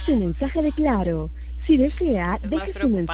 su mensaje de Claro. Si desea, deje su mensaje.